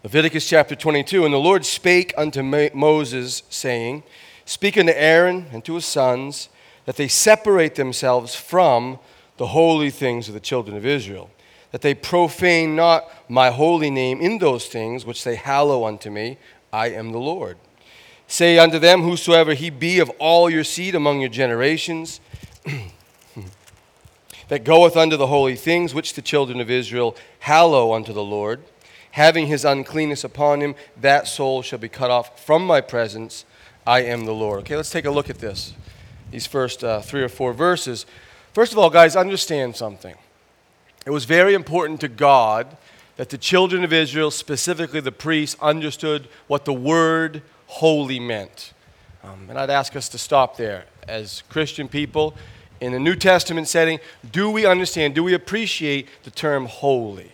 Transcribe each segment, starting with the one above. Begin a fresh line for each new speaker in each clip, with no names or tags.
Leviticus chapter 22, "And the Lord spake unto Moses, saying, Speak unto Aaron and to his sons, that they separate themselves from the holy things of the children of Israel, that they profane not my holy name in those things which they hallow unto me. I am the Lord. Say unto them, whosoever he be of all your seed among your generations, that goeth unto the holy things which the children of Israel hallow unto the Lord, having his uncleanness upon him, that soul shall be cut off from my presence. I am the Lord." Okay, let's take a look at this. These first 3 or 4 verses. First of all, guys, understand something. It was very important to God that the children of Israel, specifically the priests, understood what the word holy meant. And I'd ask us to stop there. As Christian people, in the New Testament setting, do we understand, do we appreciate the term holy?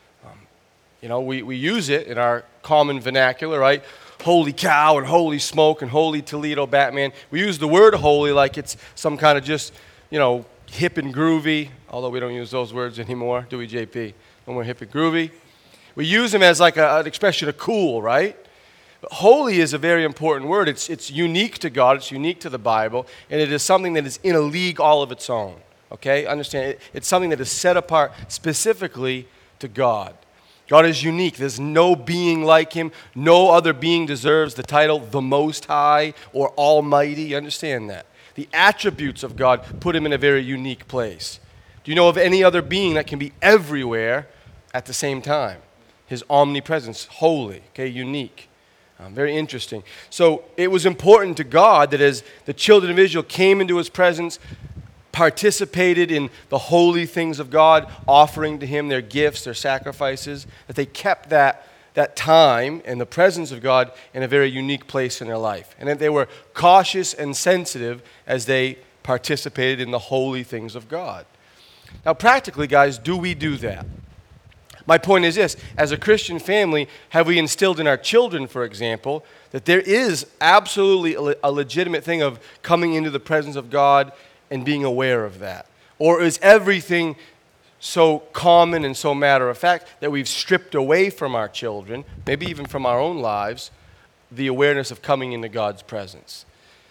We use it in our common vernacular, right? Holy cow and holy smoke and holy Toledo Batman. We use the word holy like it's some kind of just, hip and groovy, although we don't use those words anymore, do we, JP? No more hip and groovy. We use them as like an expression of cool, right? But holy is a very important word. It's unique to God. It's unique to the Bible. And it is something that is in a league all of its own. Okay? Understand? It's something that is set apart specifically to God. God is unique. There's no being like him. No other being deserves the title the Most High or Almighty. You understand that? The attributes of God put him in a very unique place. Do you know of any other being that can be everywhere at the same time? His omnipresence, holy, okay, unique. Very interesting. So it was important to God that as the children of Israel came into his presence, participated in the holy things of God, offering to him their gifts, their sacrifices, that they kept that time and the presence of God in a very unique place in their life. And that they were cautious and sensitive as they participated in the holy things of God. Now, practically, guys, do we do that? My point is this: as a Christian family, have we instilled in our children, for example, that there is absolutely a legitimate thing of coming into the presence of God and being aware of that? Or is everything so common and so matter of fact that we've stripped away from our children, maybe even from our own lives, the awareness of coming into God's presence?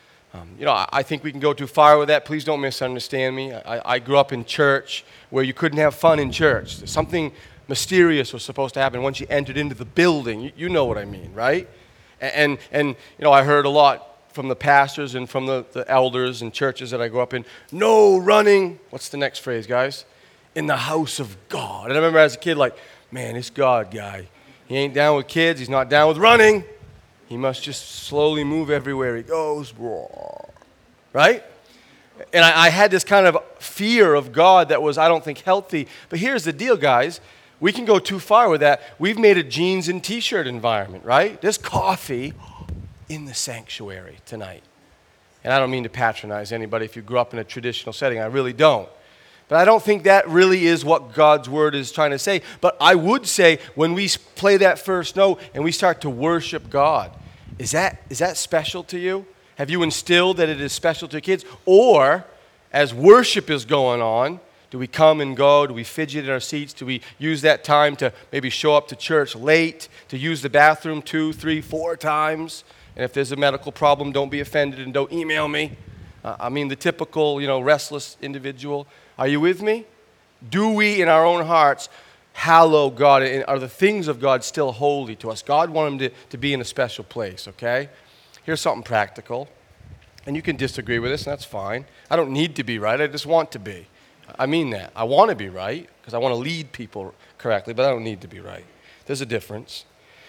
I think we can go too far with that. Please don't misunderstand me. I grew up in church where you couldn't have fun in church. Something mysterious was supposed to happen once you entered into the building. You know what I mean, right? And I heard a lot from the pastors and from the elders and churches that I grew up in. No running. What's the next phrase, guys? In the house of God. And I remember as a kid, like, man, this God guy, he ain't down with kids. He's not down with running. He must just slowly move everywhere he goes. Right? And I had this kind of fear of God that was, I don't think, healthy. But here's the deal, guys. We can go too far with that. We've made a jeans and t-shirt environment, right? There's coffee in the sanctuary tonight. And I don't mean to patronize anybody if you grew up in a traditional setting. I really don't. But I don't think that really is what God's word is trying to say. But I would say when we play that first note and we start to worship God, is that special to you? Have you instilled that it is special to kids? Or as worship is going on, do we come and go? Do we fidget in our seats? Do we use that time to maybe show up to church late, to use the bathroom 2, 3, 4 times? And if there's a medical problem, don't be offended and don't email me. I mean the typical, restless individual. Are you with me? Do we in our own hearts hallow God? And are the things of God still holy to us? God wants them to be in a special place, okay? Here's something practical. And you can disagree with this, and that's fine. I don't need to be right. I just want to be. I mean that. I want to be right because I want to lead people correctly, but I don't need to be right. There's a difference.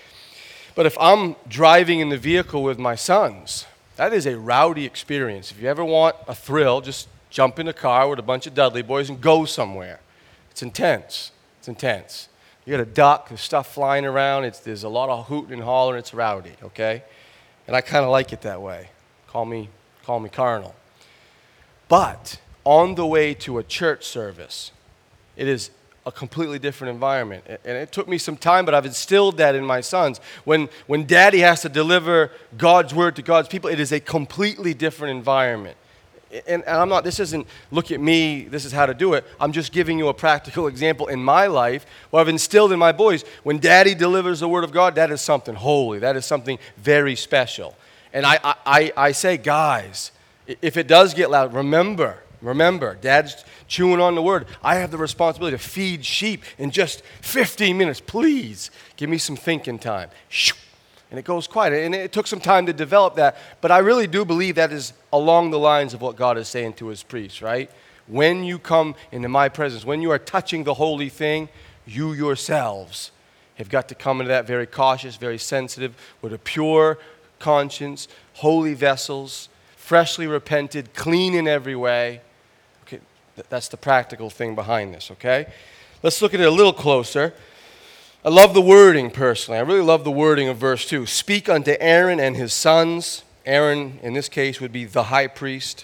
But if I'm driving in the vehicle with my sons, that is a rowdy experience. If you ever want a thrill, just jump in a car with a bunch of Dudley boys and go somewhere. It's intense. It's intense. You got a duck, there's stuff flying around, there's a lot of hooting and hollering, it's rowdy, okay? And I kind of like it that way. Call me carnal. But on the way to a church service, it is a completely different environment. And it took me some time, but I've instilled that in my sons. When Daddy has to deliver God's word to God's people, it is a completely different environment. And I'm not, this isn't, look at me, this is how to do it. I'm just giving you a practical example in my life where I've instilled in my boys, when Daddy delivers the Word of God, that is something holy. That is something very special. And I say, guys, if it does get loud, remember, Dad's chewing on the Word. I have the responsibility to feed sheep in just 15 minutes. Please, give me some thinking time. And it goes quiet. And it took some time to develop that. But I really do believe that is along the lines of what God is saying to his priests, right? When you come into my presence, when you are touching the holy thing, you yourselves have got to come into that very cautious, very sensitive, with a pure conscience, holy vessels, freshly repented, clean in every way. Okay, that's the practical thing behind this, okay? Let's look at it a little closer. I love the wording personally. I really love the wording of verse 2. Speak unto Aaron and his sons. Aaron, in this case, would be the high priest.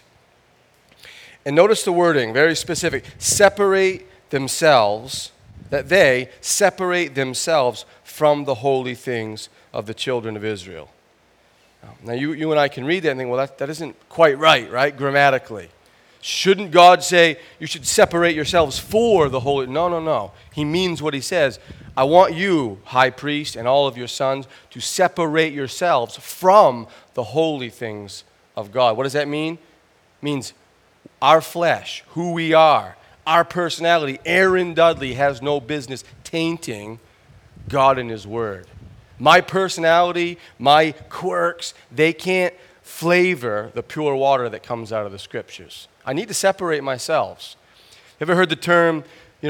And notice the wording, very specific. Separate themselves, that they separate themselves from the holy things of the children of Israel. Now, you and I can read that and think, well, that isn't quite right, grammatically. Shouldn't God say you should separate yourselves for the holy? No. He means what he says. I want you, high priest, and all of your sons, to separate yourselves from the holy things of God. What does that mean? It means our flesh, who we are, our personality. Aaron Dudley has no business tainting God and his word. My personality, my quirks, they can't flavor the pure water that comes out of the scriptures. I need to separate myself. Ever heard the term,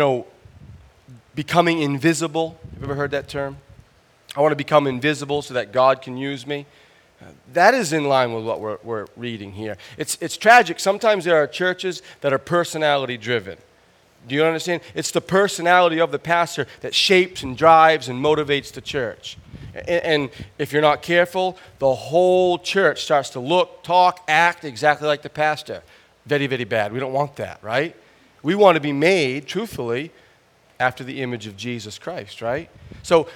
becoming invisible? Have you ever heard that term? I want to become invisible so that God can use me. That is in line with what we're reading here. It's tragic. Sometimes there are churches that are personality driven. Do you understand? It's the personality of the pastor that shapes and drives and motivates the church. And if you're not careful, the whole church starts to look, talk, act exactly like the pastor. Very, very bad. We don't want that, right? We want to be made, truthfully, after the image of Jesus Christ, right? So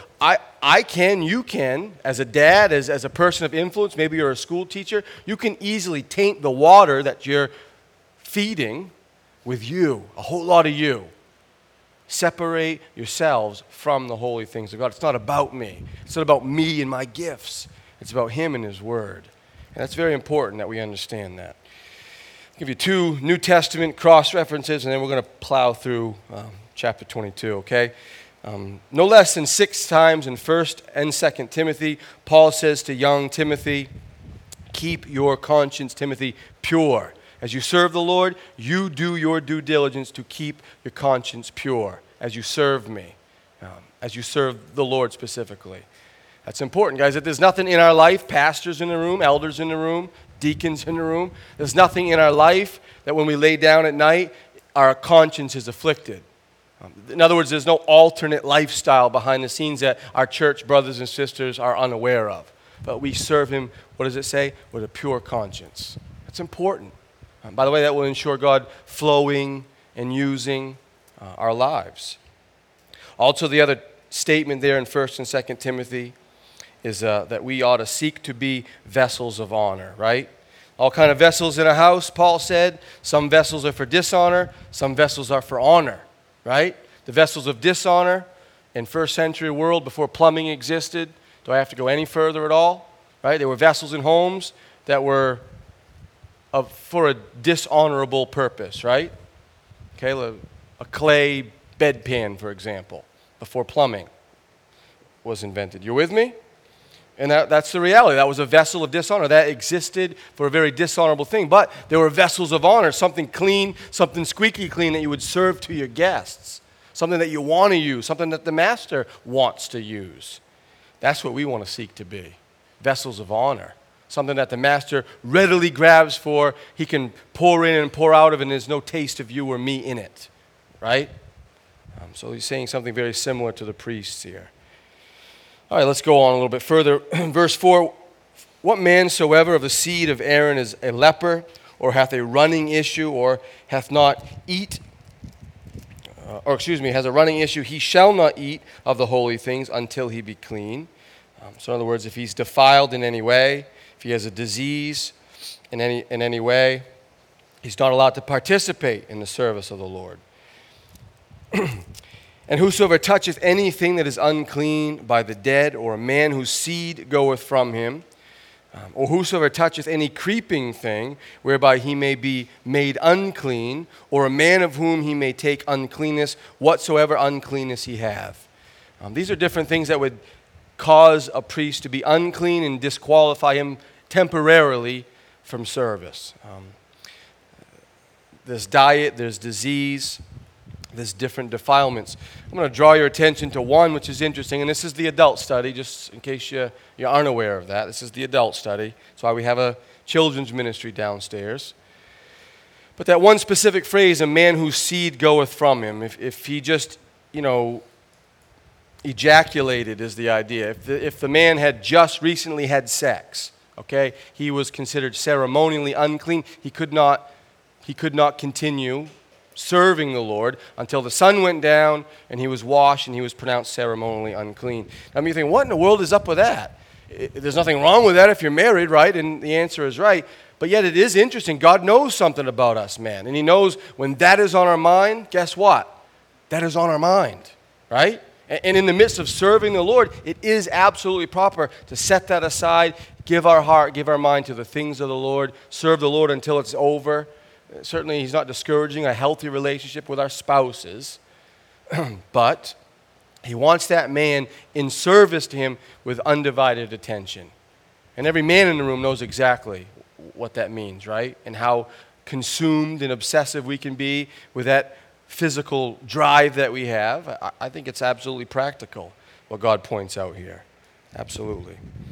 you can, as a dad, as a person of influence, maybe you're a school teacher, you can easily taint the water that you're feeding with you, a whole lot of you. Separate yourselves from the holy things of God. It's not about me. It's not about me and my gifts. It's about him and his word. And that's very important that we understand that. I'll give you two New Testament cross-references, and then we're going to plow through chapter 22, okay? No less than 6 times in 1st and 2nd Timothy, Paul says to young Timothy, keep your conscience, Timothy, pure. As you serve the Lord, you do your due diligence to keep your conscience pure as you serve me, as you serve the Lord specifically. That's important, guys. That there's nothing in our life, pastors in the room, elders in the room, deacons in the room, there's nothing in our life that when we lay down at night, our conscience is afflicted. In other words, there's no alternate lifestyle behind the scenes that our church brothers and sisters are unaware of. But we serve him, what does it say? With a pure conscience. That's important. By the way, that will ensure God flowing and using our lives. Also, the other statement there in 1st and 2nd Timothy is that we ought to seek to be vessels of honor, right? All kind of vessels in a house, Paul said. Some vessels are for dishonor, some vessels are for honor, right? The vessels of dishonor in first century world before plumbing existed. Do I have to go any further at all? Right? There were vessels in homes that were for a dishonorable purpose, right? Okay, a clay bedpan, for example, before plumbing was invented. You with me? And that's the reality. That was a vessel of dishonor. That existed for a very dishonorable thing. But there were vessels of honor, something clean, something squeaky clean that you would serve to your guests, something that you want to use, something that the master wants to use. That's what we want to seek to be, vessels of honor. Something that the master readily grabs for, he can pour in and pour out of, and there's no taste of you or me in it, right? So he's saying something very similar to the priests here. All right, let's go on a little bit further. Verse 4, what man soever of the seed of Aaron is a leper, or hath a running issue, or hath not has a running issue, he shall not eat of the holy things until he be clean. So in other words, if he's defiled in any way, if he has a disease in any way, He's not allowed to participate in the service of the Lord. And whosoever toucheth anything that is unclean by the dead, or a man whose seed goeth from him, or whosoever toucheth any creeping thing, whereby he may be made unclean, or a man of whom he may take uncleanness, whatsoever uncleanness he have. These are different things that would cause a priest to be unclean and disqualify him temporarily from service. There's diet, there's disease, there's different defilements. I'm going to draw your attention to one which is interesting, and this is the adult study, just in case you aren't aware of that. This is the adult study. That's why we have a children's ministry downstairs. But that one specific phrase, a man whose seed goeth from him, if he just, ejaculated is the idea. If the man had just recently had sex, okay, he was considered ceremonially unclean. He could not continue serving the Lord until the sun went down and he was washed and he was pronounced ceremonially unclean. I mean, you think, what in the world is up with that? There's nothing wrong with that if you're married, right? And the answer is right. But yet it is interesting. God knows something about us, man. And he knows when that is on our mind, guess what? That is on our mind, right? And in the midst of serving the Lord, it is absolutely proper to set that aside, give our heart, give our mind to the things of the Lord, serve the Lord until it's over. Certainly, he's not discouraging a healthy relationship with our spouses, but he wants that man in service to him with undivided attention. And every man in the room knows exactly what that means, right? And how consumed and obsessive we can be with that physical drive that we have. I think it's absolutely practical what God points out here. Absolutely.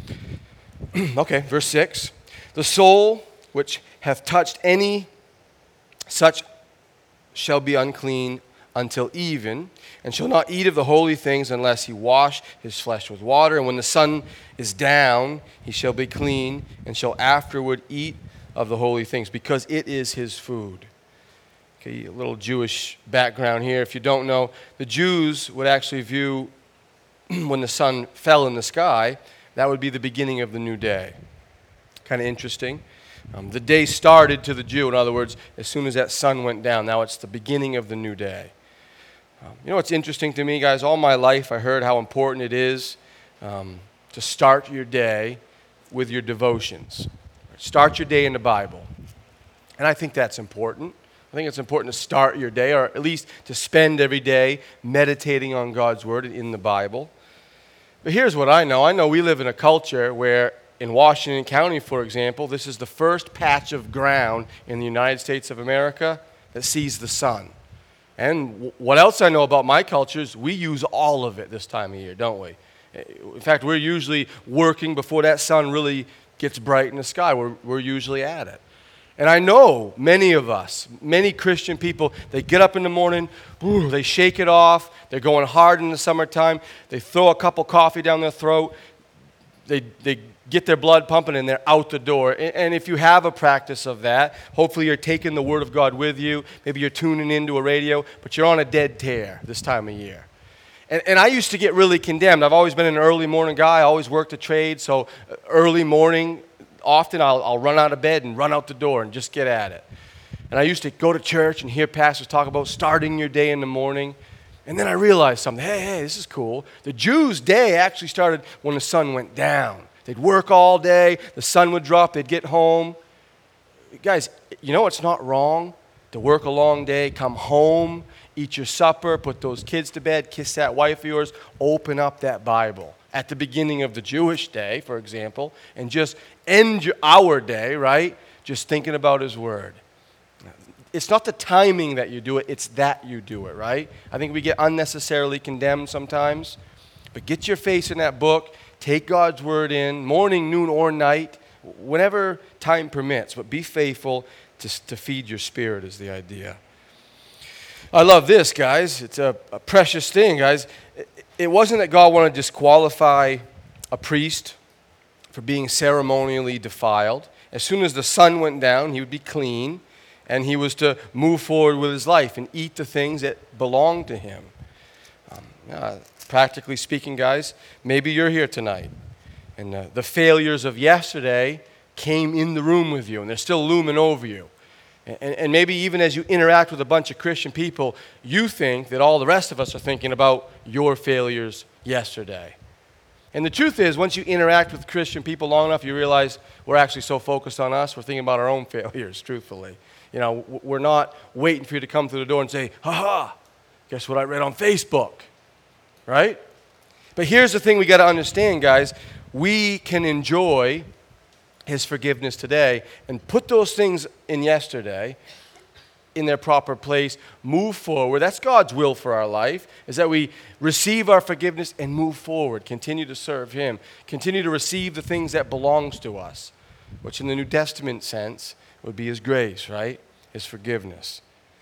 Okay, verse 6. The soul which hath touched any such shall be unclean until even, and shall not eat of the holy things unless he wash his flesh with water. And when the sun is down, he shall be clean, and shall afterward eat of the holy things, because it is his food. Okay, a little Jewish background here. If you don't know, the Jews would actually view when the sun fell in the sky, that would be the beginning of the new day. Kind of interesting. The day started to the Jew, in other words, as soon as that sun went down. Now it's the beginning of the new day. You know what's interesting to me, guys? All my life I heard how important it is to start your day with your devotions. Start your day in the Bible. And I think that's important. I think it's important to start your day, or at least to spend every day meditating on God's Word in the Bible. But here's what I know. I know we live in a culture where in Washington County, for example, this is the first patch of ground in the United States of America that sees the sun. And what else I know about my culture is we use all of it this time of year, don't we? In fact, we're usually working before that sun really gets bright in the sky. We're usually at it. And I know many of us, many Christian people, they get up in the morning, they shake it off, they're going hard in the summertime, they throw a cup of coffee down their throat, they get their blood pumping, and they're out the door. And if you have a practice of that, hopefully you're taking the Word of God with you. Maybe you're tuning into a radio, but you're on a dead tear this time of year. And I used to get really condemned. I've always been an early morning guy. I always worked a trade, so early morning, often I'll run out of bed and run out the door and just get at it. And I used to go to church and hear pastors talk about starting your day in the morning. And then I realized something. Hey, this is cool. The Jews' day actually started when the sun went down. They'd work all day, the sun would drop, they'd get home. Guys, you know it's not wrong to work a long day, come home, eat your supper, put those kids to bed, kiss that wife of yours, open up that Bible at the beginning of the Jewish day, for example, and just end our day, right, just thinking about His Word. It's not the timing that you do it, it's that you do it, right? I think we get unnecessarily condemned sometimes, but get your face in that book. Take God's Word in, morning, noon, or night, whenever time permits. But be faithful to feed your spirit is the idea. I love this, guys. It's a precious thing, guys. It wasn't that God wanted to disqualify a priest for being ceremonially defiled. As soon as the sun went down, he would be clean, and he was to move forward with his life and eat the things that belonged to him. Practically speaking, guys, maybe you're here tonight, and the failures of yesterday came in the room with you, and they're still looming over you. And maybe even as you interact with a bunch of Christian people, you think that all the rest of us are thinking about your failures yesterday. And the truth is, once you interact with Christian people long enough, you realize we're actually so focused on us, we're thinking about our own failures, truthfully. You know, we're not waiting for you to come through the door and say, ha, guess what I read on Facebook, right? But here's the thing we got to understand, guys. We can enjoy his forgiveness today and put those things in yesterday in their proper place, move forward. That's God's will for our life, is that we receive our forgiveness and move forward, continue to serve him, continue to receive the things that belongs to us, which in the New Testament sense would be his grace, right? His forgiveness.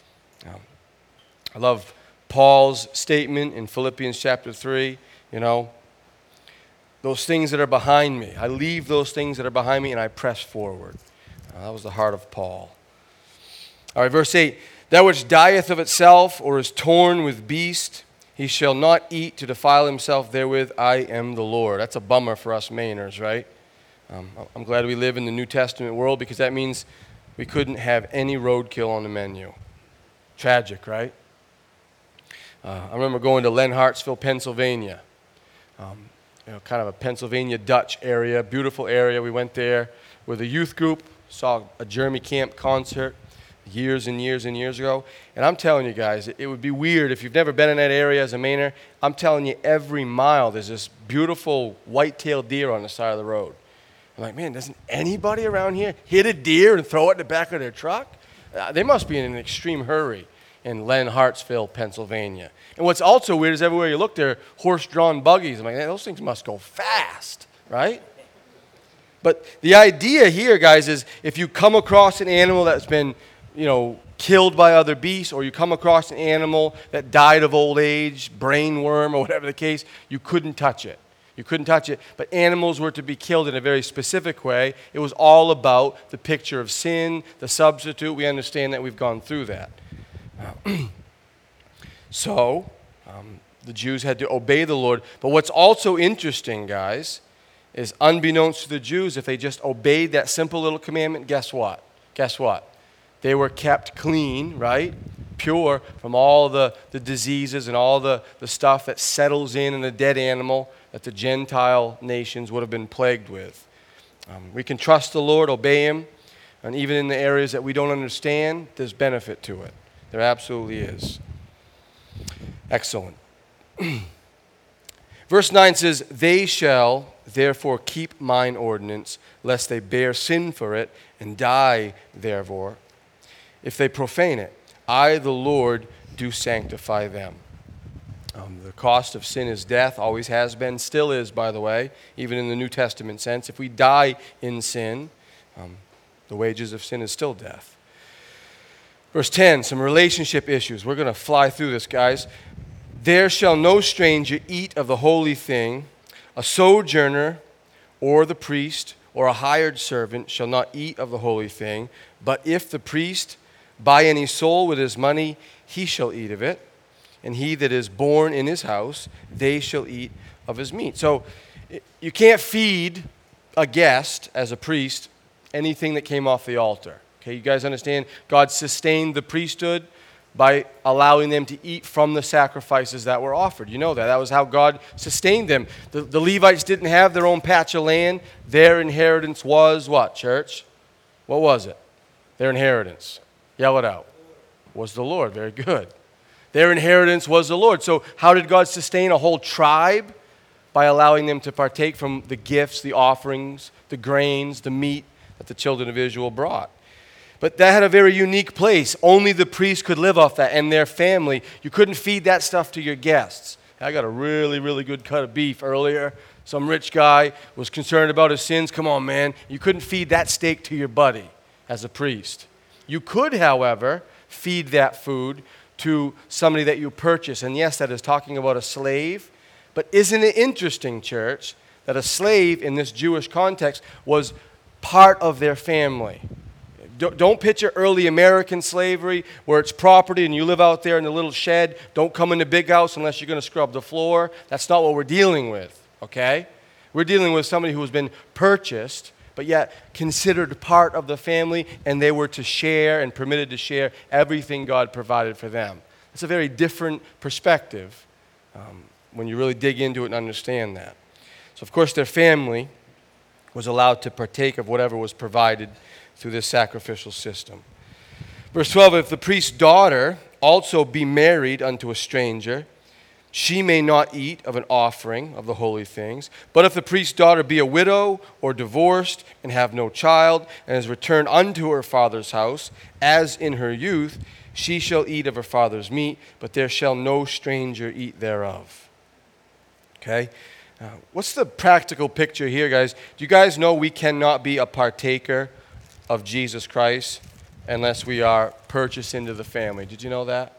I love Paul's statement in Philippians chapter 3, those things that are behind me. I leave those things that are behind me and I press forward. That was the heart of Paul. All right, verse 8. That which dieth of itself or is torn with beast, he shall not eat to defile himself therewith. I am the Lord. That's a bummer for us Mainers, right? I'm glad we live in the New Testament world because that means we couldn't have any roadkill on the menu. Tragic, right? I remember going to Len Hartsville, Pennsylvania. Kind of a Pennsylvania Dutch area, beautiful area. We went there with a youth group, saw a Jeremy Camp concert years and years and years ago. And I'm telling you guys, it would be weird if you've never been in that area as a Mainer. I'm telling you, every mile there's this beautiful white-tailed deer on the side of the road. I'm like, man, doesn't anybody around here hit a deer and throw it in the back of their truck? They must be in an extreme hurry in Len Hartsville, Pennsylvania. And what's also weird is everywhere you look, there are horse-drawn buggies. I'm like, man, those things must go fast, right? But the idea here, guys, is if you come across an animal that's been, killed by other beasts, or you come across an animal that died of old age, brain worm, or whatever the case, you couldn't touch it. You couldn't touch it. But animals were to be killed in a very specific way. It was all about the picture of sin, the substitute. We understand that. We've gone through that. So, the Jews had to obey the Lord. But what's also interesting, guys, is unbeknownst to the Jews, if they just obeyed that simple little commandment, guess what? Guess what? They were kept clean, right? Pure from all the diseases and all the stuff that settles in a dead animal that the Gentile nations would have been plagued with. We can trust the Lord, obey him, and even in the areas that we don't understand, there's benefit to it. There absolutely is. Excellent. Verse 9 says, they shall therefore keep mine ordinance, lest they bear sin for it and die therefore. If they profane it, I, the Lord, do sanctify them. The cost of sin is death, always has been, still is, by the way, even in the New Testament sense. If we die in sin, the wages of sin is still death. Verse 10, some relationship issues. We're going to fly through this, guys. There shall no stranger eat of the holy thing. A sojourner or the priest or a hired servant shall not eat of the holy thing. But if the priest buy any soul with his money, he shall eat of it. And he that is born in his house, they shall eat of his meat. So you can't feed a guest as a priest anything that came off the altar. Okay, you guys understand? God sustained the priesthood by allowing them to eat from the sacrifices that were offered. You know that. That was how God sustained them. The Levites didn't have their own patch of land. Their inheritance was what, church? What was it? Their inheritance. Yell it out. Was the Lord. Very good. Their inheritance was the Lord. So how did God sustain a whole tribe? By allowing them to partake from the gifts, the offerings, the grains, the meat that the children of Israel brought. But that had a very unique place. Only the priest could live off that and their family. You couldn't feed that stuff to your guests. I got a really, really good cut of beef earlier. Some rich guy was concerned about his sins. Come on, man. You couldn't feed that steak to your buddy as a priest. You could, however, feed that food to somebody that you purchase. And yes, that is talking about a slave. But isn't it interesting, church, that a slave in this Jewish context was part of their family? Don't picture early American slavery where it's property and you live out there in the little shed. Don't come in the big house unless you're going to scrub the floor. That's not what we're dealing with, okay? We're dealing with somebody who has been purchased but yet considered part of the family, and they were to share and permitted to share everything God provided for them. It's a very different perspective when you really dig into it and understand that. So, of course, their family was allowed to partake of whatever was provided through this sacrificial system. Verse 12, if the priest's daughter also be married unto a stranger, she may not eat of an offering of the holy things. But if the priest's daughter be a widow or divorced and have no child, and is returned unto her father's house, as in her youth, she shall eat of her father's meat, but there shall no stranger eat thereof. Okay? What's the practical picture here, guys? Do you guys know we cannot be a partaker of Jesus Christ unless we are purchased into the family? Did you know that?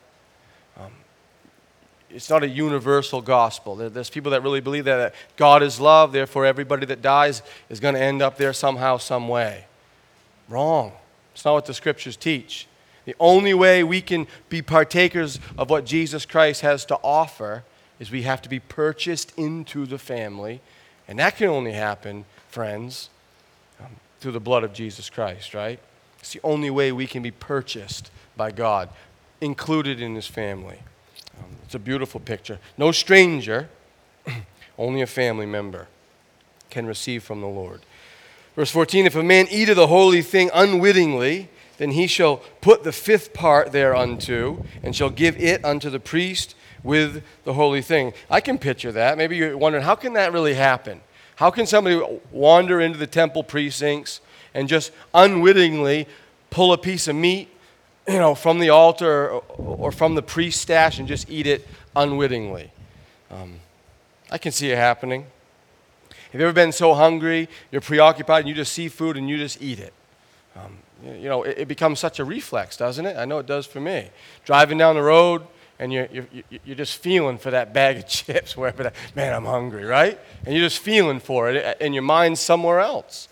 It's not a universal gospel. There's people that really believe that God is love, therefore everybody that dies is going to end up there somehow, some way. Wrong. It's not what the scriptures teach. The only way we can be partakers of what Jesus Christ has to offer is we have to be purchased into the family. And that can only happen, friends, through the blood of Jesus Christ, right? It's the only way we can be purchased by God, included in his family. It's a beautiful picture. No stranger, only a family member can receive from the Lord. Verse 14, if a man eat of the holy thing unwittingly, then he shall put the fifth part thereunto, and shall give it unto the priest with the holy thing. I can picture that. Maybe you're wondering, how can that really happen? How can somebody wander into the temple precincts and just unwittingly pull a piece of meat, from the altar or from the priest's stash and just eat it unwittingly? I can see it happening. Have you ever been so hungry, you're preoccupied, and you just see food and you just eat it? It becomes such a reflex, doesn't it? I know it does for me. Driving down the road, and you're just feeling for that bag of chips, wherever that, man, I'm hungry, right? And you're just feeling for it, and your mind's somewhere else.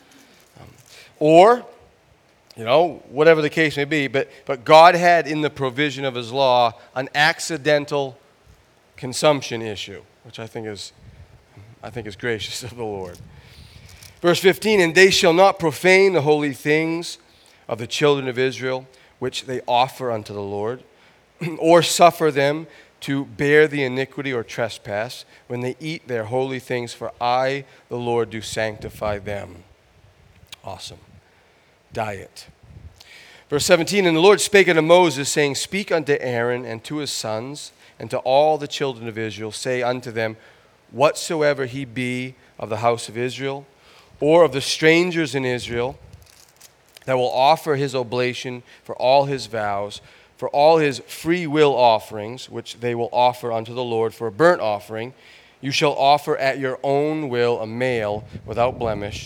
Or, whatever the case may be, but God had in the provision of his law an accidental consumption issue, which I think is gracious of the Lord. Verse 15, and they shall not profane the holy things of the children of Israel, which they offer unto the Lord, or suffer them to bear the iniquity or trespass when they eat their holy things, for I, the Lord, do sanctify them. Awesome. Diet. Verse 17, and the Lord spake unto Moses, saying, speak unto Aaron and to his sons, and to all the children of Israel, say unto them, whatsoever he be of the house of Israel, or of the strangers in Israel, that will offer his oblation for all his vows, for all his free will offerings, which they will offer unto the Lord for a burnt offering, you shall offer at your own will a male without blemish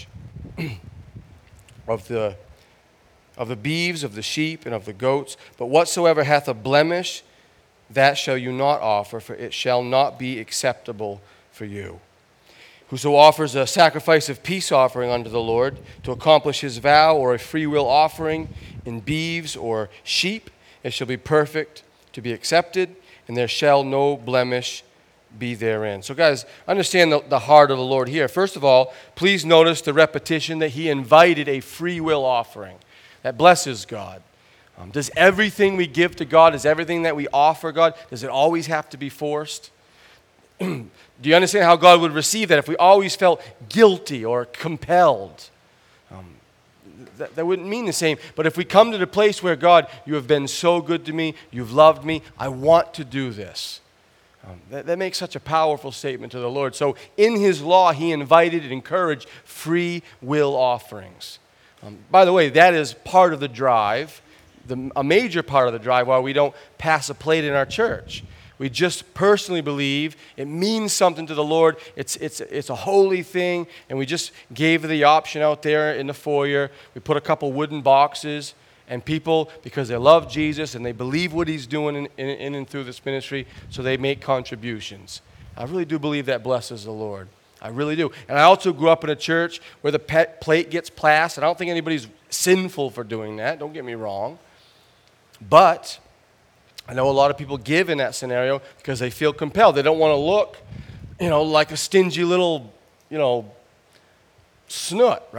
of the beeves, of the sheep, and of the goats. But whatsoever hath a blemish, that shall you not offer, for it shall not be acceptable for you. Whoso offers a sacrifice of peace offering unto the Lord to accomplish his vow, or a free will offering in beeves or sheep, it shall be perfect to be accepted, and there shall no blemish be therein. So guys, understand the heart of the Lord here. First of all, please notice the repetition that he invited a free will offering. That blesses God. Does everything we give to God, does everything that we offer God, does it always have to be forced? Do you understand how God would receive that if we always felt guilty or compelled? That wouldn't mean the same. But if we come to the place where, God, you have been so good to me, you've loved me, I want to do this. That makes such a powerful statement to the Lord. So in his law, he invited and encouraged free will offerings. By the way, that is part of the drive, a major part of the drive why we don't pass a plate in our church. We just personally believe it means something to the Lord. It's a holy thing, and we just gave the option out there in the foyer. We put a couple wooden boxes, and people, because they love Jesus and they believe what he's doing in and through this ministry, so they make contributions. I really do believe that blesses the Lord. I really do. And I also grew up in a church where the plate gets passed, and I don't think anybody's sinful for doing that. Don't get me wrong. But I know a lot of people give in that scenario because they feel compelled. They don't want to look, like a stingy little, snoot, right?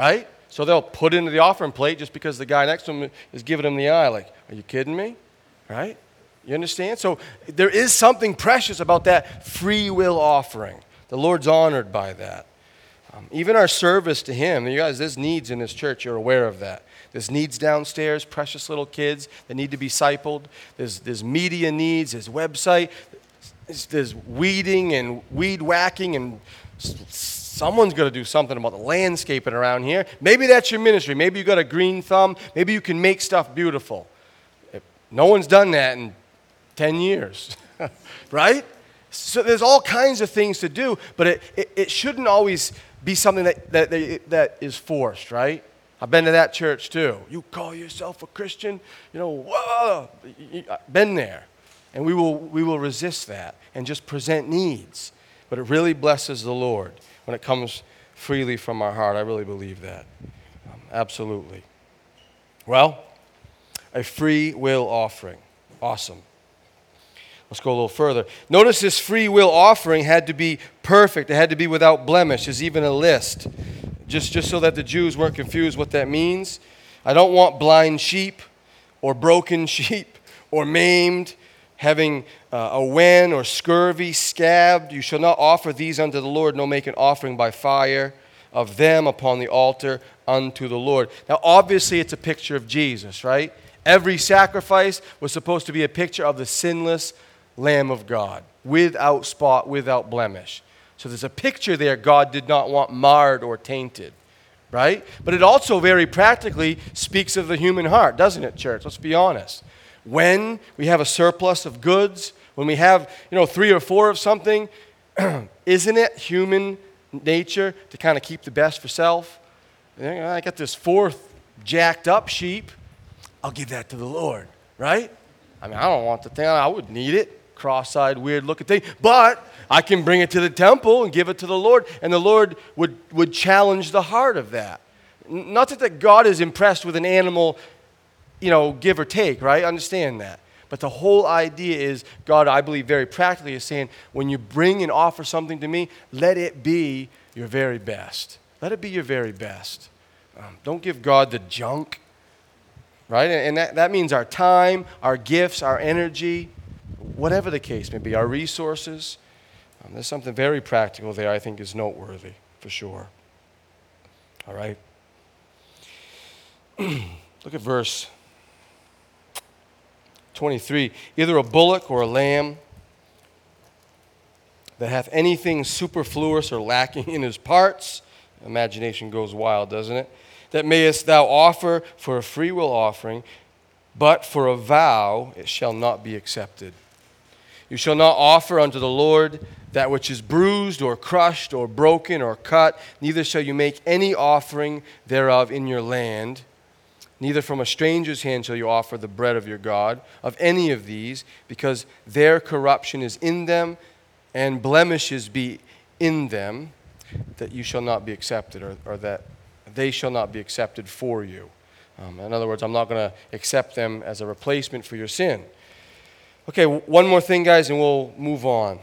So they'll put into the offering plate just because the guy next to them is giving them the eye. Like, are you kidding me? Right? You understand? So there is something precious about that free will offering. The Lord's honored by that. Even our service to Him, you guys, there's needs in this church. You're aware of that. There's needs downstairs, precious little kids that need to be discipled. There's media needs, there's website, there's weeding and weed whacking, and someone's got to do something about the landscaping around here. Maybe that's your ministry. Maybe you got a green thumb. Maybe you can make stuff beautiful. No one's done that in 10 years, right? So there's all kinds of things to do, but it shouldn't always be something that is forced, right? I've been to that church too. You call yourself a Christian? Whoa! Been there. And we will resist that and just present needs. But it really blesses the Lord when it comes freely from our heart. I really believe that. Absolutely. Well, a free will offering. Awesome. Let's go a little further. Notice this free will offering had to be perfect. It had to be without blemish. There's even a list. Just so that the Jews weren't confused what that means. I don't want blind sheep or broken sheep or maimed, having a wen or scurvy, scabbed. You shall not offer these unto the Lord, nor make an offering by fire of them upon the altar unto the Lord. Now, obviously, it's a picture of Jesus, right? Every sacrifice was supposed to be a picture of the sinless Lamb of God, without spot, without blemish. So there's a picture there God did not want marred or tainted, right? But it also very practically speaks of the human heart, doesn't it, church? Let's be honest. When we have a surplus of goods, when we have, 3 or 4 of something, isn't it human nature to kind of keep the best for self? I got this 4th jacked up sheep. I'll give that to the Lord, right? I don't want the thing. I wouldn't need it. Cross-eyed, weird-looking thing. But I can bring it to the temple and give it to the Lord, and the Lord would challenge the heart of that. Not that God is impressed with an animal, give or take, right? Understand that. But the whole idea is, God, I believe very practically, is saying, when you bring and offer something to me, let it be your very best. Let it be your very best. Don't give God the junk, right? And that means our time, our gifts, our energy, whatever the case may be, our resources. There's something very practical there I think is noteworthy, for sure. All right? Look at verse 23. Either a bullock or a lamb that hath anything superfluous or lacking in his parts. Imagination goes wild, doesn't it? That mayest thou offer for a freewill offering, but for a vow it shall not be accepted. You shall not offer unto the Lord that which is bruised or crushed or broken or cut, neither shall you make any offering thereof in your land. Neither from a stranger's hand shall you offer the bread of your God, of any of these, because their corruption is in them, and blemishes be in them, that you shall not be accepted, or that they shall not be accepted for you. In other words, I'm not going to accept them as a replacement for your sin. Okay, one more thing, guys, and we'll move on.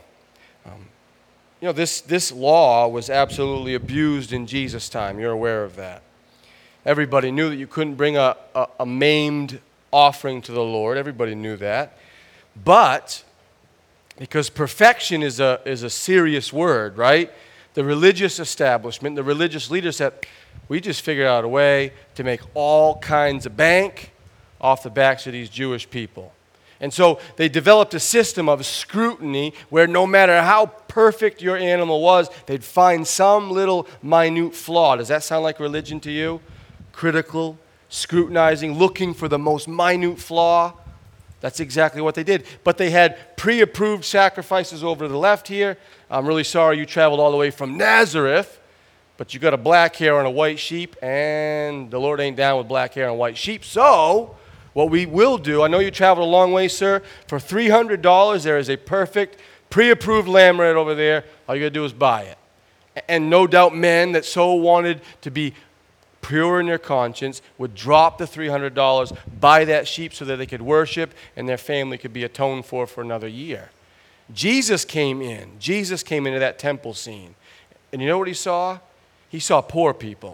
This law was absolutely abused in Jesus' time. You're aware of that. Everybody knew that you couldn't bring a maimed offering to the Lord. Everybody knew that. But because perfection is a serious word, right? The religious establishment, the religious leaders said, we just figured out a way to make all kinds of bank off the backs of these Jewish people. And so they developed a system of scrutiny where no matter how perfect your animal was, they'd find some little minute flaw. Does that sound like religion to you? Critical, scrutinizing, looking for the most minute flaw. That's exactly what they did. But they had pre-approved sacrifices over to the left here. I'm really sorry you traveled all the way from Nazareth, but you got a black hair on a white sheep, and the Lord ain't down with black hair on white sheep. So what we will do, I know you traveled a long way, sir. For $300, there is a perfect, pre-approved lamb right over there. All you got to do is buy it. And no doubt men that so wanted to be pure in their conscience would drop the $300, buy that sheep so that they could worship and their family could be atoned for another year. Jesus came in. Jesus came into that temple scene. And you know what he saw? He saw poor people.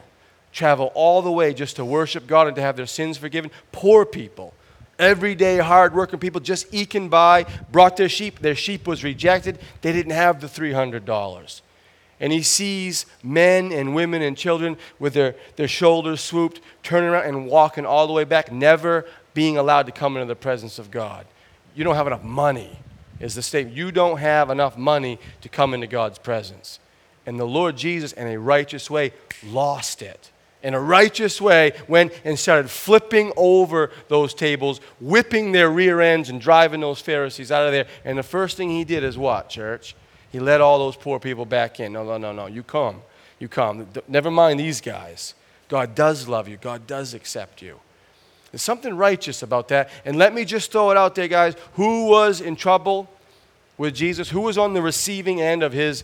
travel all the way just to worship God and to have their sins forgiven. Poor people, everyday hard-working people just eking by, brought their sheep. Their sheep was rejected. They didn't have the $300. And he sees men and women and children with their shoulders swooped, turning around and walking all the way back, never being allowed to come into the presence of God. You don't have enough money, is the statement. You don't have enough money to come into God's presence. And the Lord Jesus, in a righteous way, lost it. In a righteous way, went and started flipping over those tables, whipping their rear ends and driving those Pharisees out of there. And the first thing he did is what, church? He let all those poor people back in. No. You come. Never mind these guys. God does love you. God does accept you. There's something righteous about that. And let me just throw it out there, guys. Who was in trouble with Jesus? Who was on the receiving end of his,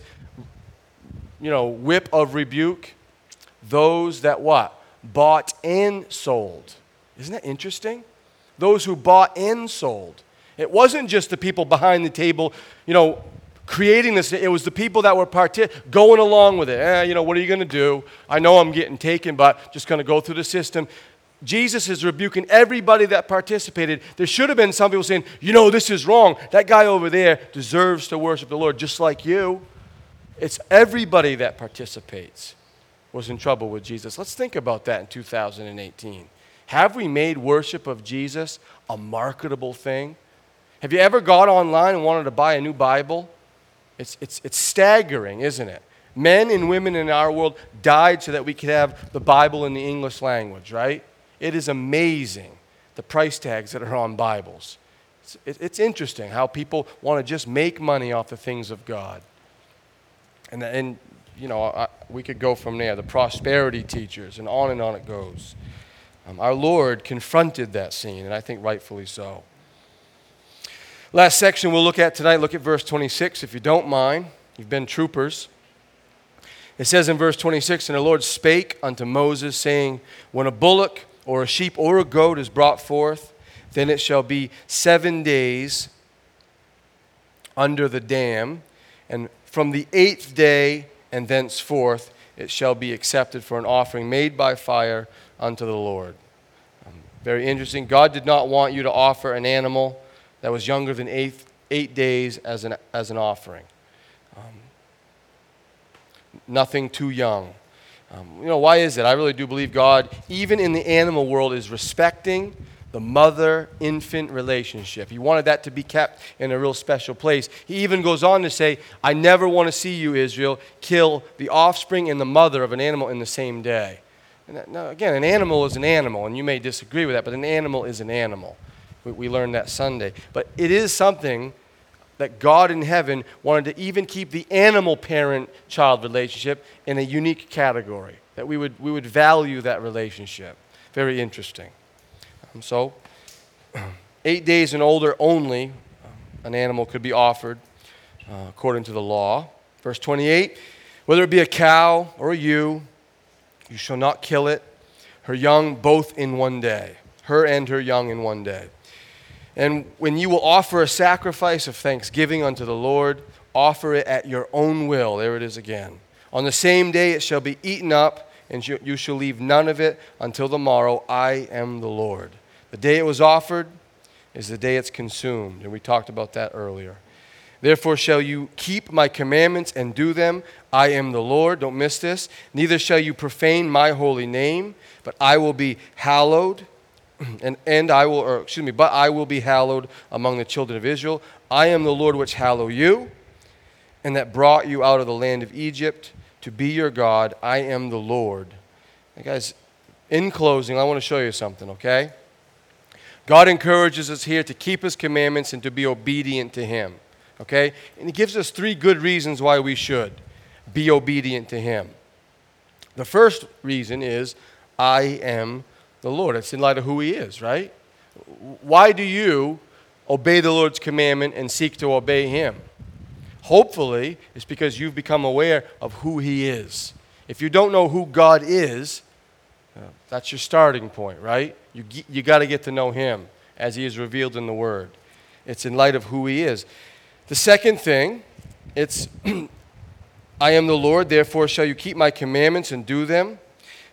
whip of rebuke? Those that what? Bought and sold. Isn't that interesting? Those who bought and sold. It wasn't just the people behind the table, creating this. It was the people that were going along with it. What are you going to do? I know I'm getting taken, but just going to go through the system. Jesus is rebuking everybody that participated. There should have been some people saying, this is wrong. That guy over there deserves to worship the Lord just like you. It's everybody that participates was in trouble with Jesus. Let's think about that in 2018. Have we made worship of Jesus a marketable thing? Have you ever got online and wanted to buy a new Bible? It's staggering, isn't it? Men and women in our world died so that we could have the Bible in the English language, right? It is amazing, the price tags that are on Bibles. It's interesting how people want to just make money off the things of God. And we could go from there, the prosperity teachers, and on it goes. Our Lord confronted that scene, and I think rightfully so. Last section we'll look at tonight, look at verse 26, if you don't mind. You've been troopers. It says in verse 26, "And the Lord spake unto Moses, saying, When a bullock or a sheep or a goat is brought forth, then it shall be 7 days under the dam, and from the 8th day and thenceforth it shall be accepted for an offering made by fire unto the Lord." Very interesting. God did not want you to offer an animal that was younger than 8 days as an offering. Nothing too young. Why is it? I really do believe God, even in the animal world, is respecting the mother-infant relationship. He wanted that to be kept in a real special place. He even goes on to say, "I never want to see you, Israel, kill the offspring and the mother of an animal in the same day." Now, again, an animal is an animal, and you may disagree with that, but an animal is an animal. We learned that Sunday. But it is something that God in heaven wanted to even keep the animal parent-child relationship in a unique category, that we would value that relationship. Very interesting. So, 8 days and older only, an animal could be offered according to the law. Verse 28, "Whether it be a cow or a ewe, you shall not kill it, her young both in one day." Her and her young in one day. "And when you will offer a sacrifice of thanksgiving unto the Lord, offer it at your own will." There it is again. "On the same day it shall be eaten up, and you shall leave none of it until the morrow. I am the Lord. The day it was offered is the day it's consumed." And we talked about that earlier. "Therefore shall you keep my commandments and do them. I am the Lord." Don't miss this. "Neither shall you profane my holy name, but I will be hallowed. But I will be hallowed among the children of Israel. I am the Lord which hallow you, and that brought you out of the land of Egypt to be your God. I am the Lord." And guys, in closing, I want to show you something, okay? God encourages us here to keep his commandments and to be obedient to him, okay? And he gives us 3 good reasons why we should be obedient to him. The first reason is, I am the Lord. It's in light of who he is, right? Why do you obey the Lord's commandment and seek to obey him? Hopefully, it's because you've become aware of who he is. If you don't know who God is, that's your starting point, right? You got to get to know him as he is revealed in the Word. It's in light of who he is. The second thing, it's, I am the Lord, therefore shall you keep my commandments and do them.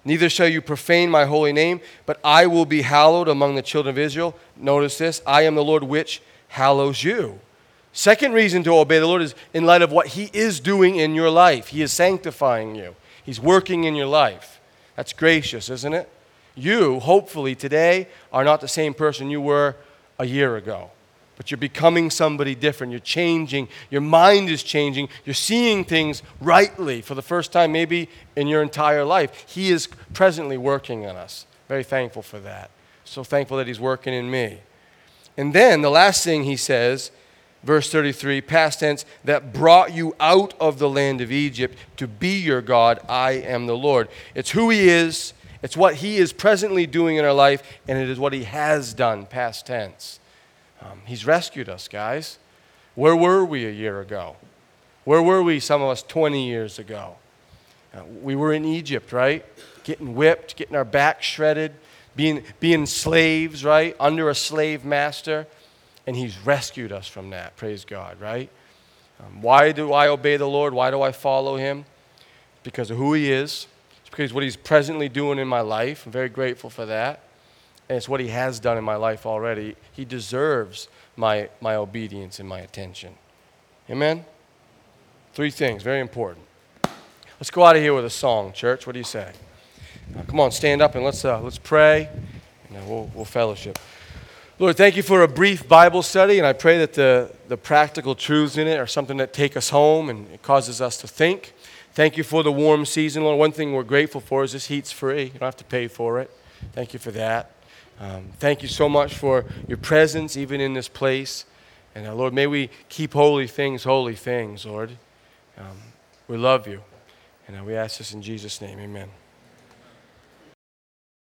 Neither shall you profane my holy name, but I will be hallowed among the children of Israel. Notice this, I am the Lord which hallows you. Second reason to obey the Lord is in light of what he is doing in your life. He is sanctifying you. He's working in your life. That's gracious, isn't it? You, hopefully today, are not the same person you were a year ago. But you're becoming somebody different. You're changing. Your mind is changing. You're seeing things rightly for the first time maybe in your entire life. He is presently working on us. Very thankful for that. So thankful that he's working in me. And then the last thing he says, verse 33, past tense, that brought you out of the land of Egypt to be your God. I am the Lord. It's who he is. It's what he is presently doing in our life, and it is what he has done, past tense. He's rescued us, guys. Where were we a year ago? Where were we, some of us, 20 years ago? We were in Egypt, right? Getting whipped, getting our backs shredded, being slaves, right? Under a slave master. And he's rescued us from that, praise God, right? Why do I obey the Lord? Why do I follow him? Because of who he is. It's because of what he's presently doing in my life. I'm very grateful for that. And it's what he has done in my life already. He deserves my obedience and my attention. Amen? 3 things, very important. Let's go out of here with a song, church. What do you say? Come on, stand up and let's pray, and we'll fellowship. Lord, thank you for a brief Bible study, and I pray that the practical truths in it are something that take us home and it causes us to think. Thank you for the warm season, Lord. One thing we're grateful for is this heat's free. You don't have to pay for it. Thank you for that. Thank you so much for your presence even in this place. And Lord, may we keep holy things, Lord. We love you. And we ask this in Jesus' name, amen.